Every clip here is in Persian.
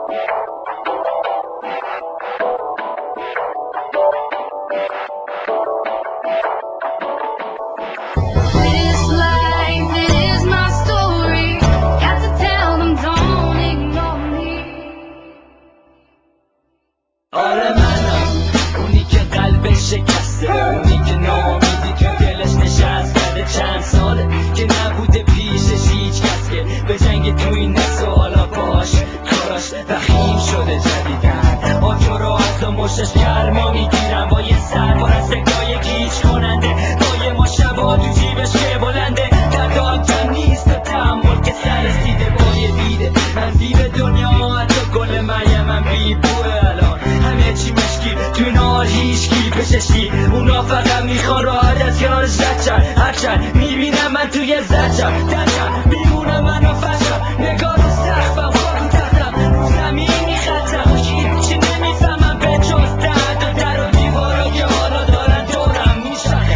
آره منم اونی که قلبش شکسته، اونی که ناامیدی تو دلش نشست کرده چند ساله که نبوده پیشش هیچ کس که به جنگ تو این نسل و حالا باش کاراش وخیم شده جدیدن. آجو رو از دو مشش گرما میگیرم با یه سربار از سکای گیج کننده، با یه ما شبا تو جیبش که بلنده. در داغ نیست و تحمل که سر رسیده با یه دیده من زیر دنیا، حتی گل مریمم بی بوه. الان همه چی مشکی توی نار هیچکی پششی، اونا فقط میخوان راحت از کنارش زچن. هرچند میبینم من توی زچم دچم میمونم منو فشم، نگاه رو سخفم خاک و تختم رو زمین میخطم، هیچی نمیفهمم به جز درد و در و دیوارا که حالا دارن دورم میشن.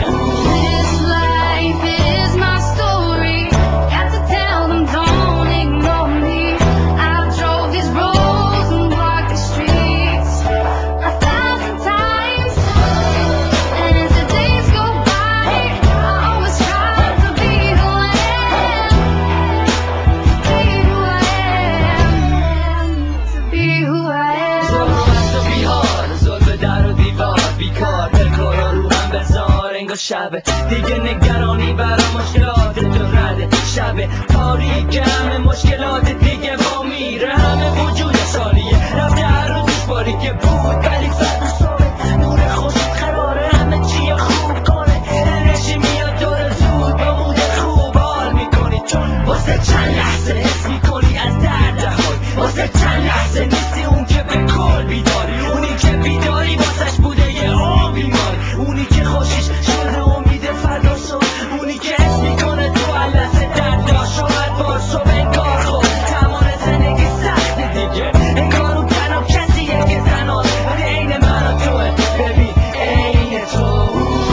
شبه دیگه نگرانی برا مشکلات تو رده، شبه تاریک همه مشکلات دیگه با میره، همه وجود سالیه رفته هر روزش باری که بود ولی فرد صبح نور خوشت قراره همه چی خوب کنه. انرژی میاد دور زود با مود خوب حال میکنی، چون واسه چند لحظه حس میکنی از درد رهایی، واسه چند لحظه نیستی اون که به کل بیداری، اونی که بیداری واسش بوده یه عمر بیماری، اونی که خوشیش شده امید فردا شد، اونی که حس میکنه تو علسه درد داشت و هر بار صبح انگار خود تمام زندگی سخته دیگه، انگار اون تنها کسیه که تنها ولی عین من و توه، ببین عین تو.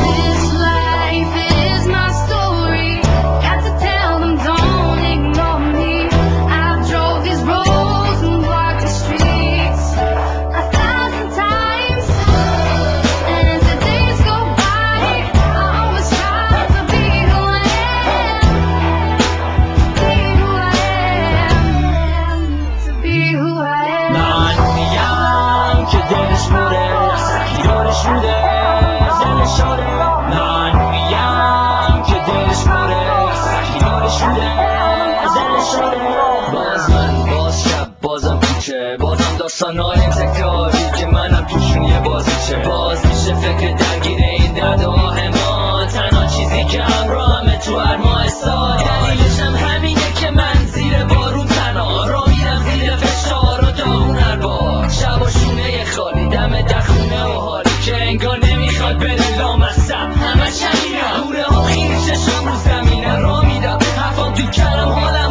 بازم کوچه بازم داستان‌های تکراری که منم توشون یه بازیچه، باز میشه فکر درگیر این درد و آه ما، تنها چیزی که همراهمه تو هر ماه سال، دلیلش هم همینه که من زیر بارون تنها را میرم زیر فشار و داغون هر بار، شب و شونه خالی دم در خونه و حالی که انگار نمیخواد بره لامصب، همش همینه کوره ها خیرششون رو زمینه را میدم حرفام تو کلم حالم